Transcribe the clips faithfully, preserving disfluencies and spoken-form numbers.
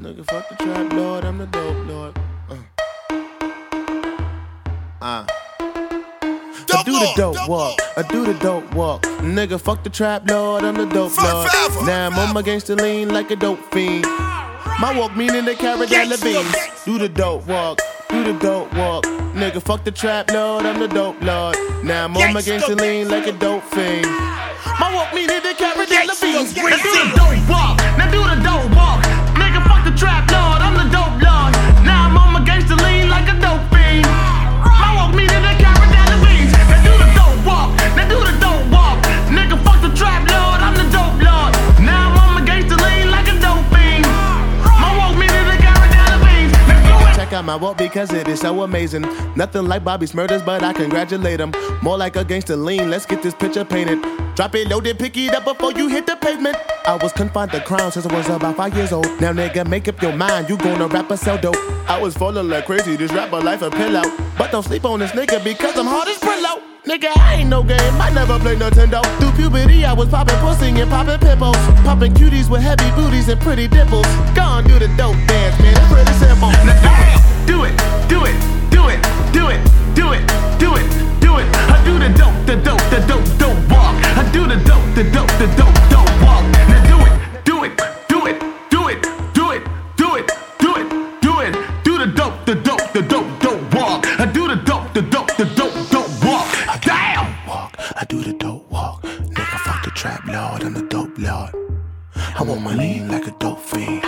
Nigga, fuck the trap lord, I'm the dope lord. Uh. Uh. I do the dope walk, I do the dope walk. Nigga, fuck the trap lord, I'm the dope lord. Now I'm on my gangster lean like a dope fiend. My walk meaning they carry dollar beans. Do the dope walk, do the dope walk. Nigga, fuck the trap lord, I'm the dope lord. Now I'm on my gangster lean like a dope fiend. My walk meaning they carry dollar beans. Now do the dope walk, now do the dope walk. Nigga, fuck the trap lord, I'm the dope lord. Now I'm on my gangster lean like a dope fiend. My walk meaning they carry dollar beans. Now do the dope walk, now do the dope walk. Nigga, fuck the trap lord, I'm the dope lord. Now I'm on my gangster lean like a dope fiend. My walk meaning they carry dollar beans. Let's do it. Check out my walk because it is so amazing. Nothing like Bobby's murders, but I congratulate him. More like a gangster lean, let's get this picture painted. Drop it loaded, pick it up before you hit the pavement. I was confined to crime since I was about five years old. Now nigga, make up your mind, you gonna rap or sell dope. I was falling like crazy, this rapper life a pillow. But don't sleep on this nigga because I'm hard as Brillo. Nigga, I ain't no game, I never played Nintendo. Through puberty, I was popping pussy and popping pimples. Popping cuties with heavy booties and pretty dimples. Gone do the dope dance, man, it's pretty simple. Now do it, do it, do it, do it, do it, do it, do it. I do the dope, the dope, the dope, dope walk. I do the dope, the dope, the dope, dope walk. Now do it, do it, do it, do it, do it, do it, do it, do it. Do the dope, the dope, the dope, dope walk. I do the dope, the dope, the dope, dope walk. Damn. Walk, I do the dope walk. Nigga, fuck the trap lord, I'm the dope lord. I want my lean like a dope fiend.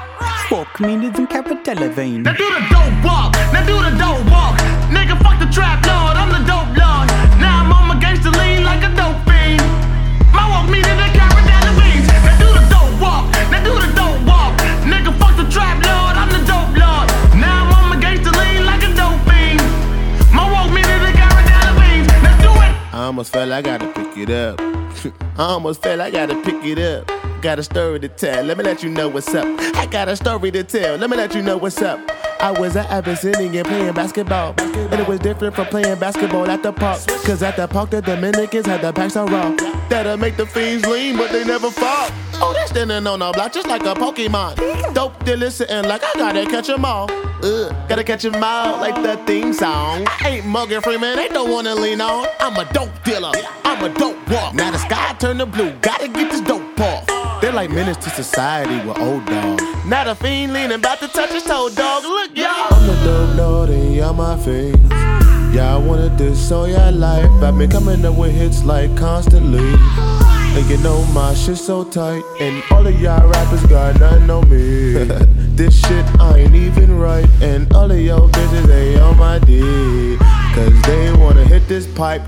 Walk me in the Carradella vein. Now do the dope walk, now do the dope walk. Nigga, fuck the trap lord, I'm the dope lord. Now I'm on my gangster lean like a dope fiend. My walk me to the Carradella beans. Now do the dope walk, now do the dope walk. Nigga, fuck the trap lord, I'm the dope lord. Now I'm on my gangster lean like a dope fiend. My walk me to the Carradella beans. Let's do it. I almost felt I gotta pick it up. I almost felt I gotta pick it up. Got a story to tell, let me let you know what's up. I got a story to tell, let me let you know what's up. I was at Abyssinian playing basketball, and it was different from playing basketball at the park. Cause at the park the Dominicans had the packs on raw. That'll make the fiends lean, but they never fall. Oh, they're standing on a block just like a Pokemon. Dope dealer sitting like I gotta catch 'em all. Ugh, gotta catch 'em all like the theme song. Ain't Morgan Freeman, ain't no one to lean on. I'm a dope dealer, I'm a dope walk. Now the sky turned to blue, gotta get this dope off. They're like menace to society with old dogs. Now the fiend leaning, about to touch his toe, dog. Look, y'all. I'm the dope lord and y'all my fiends. Y'all wanted this all your life. I've been coming up with hits like constantly. And you know my shit so tight. And all of y'all rappers got nothing on me. This shit I ain't even right. And all of y'all bitches, they on my dick. Cause they wanna hit this pipe.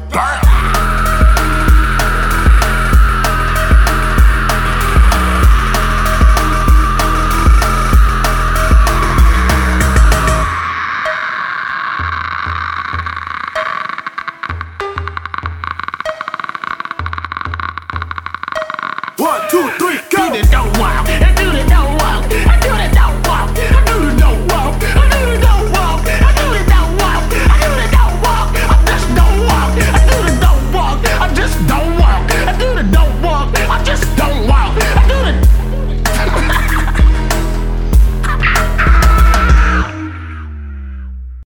One, two, three, go! Do the dope walk, and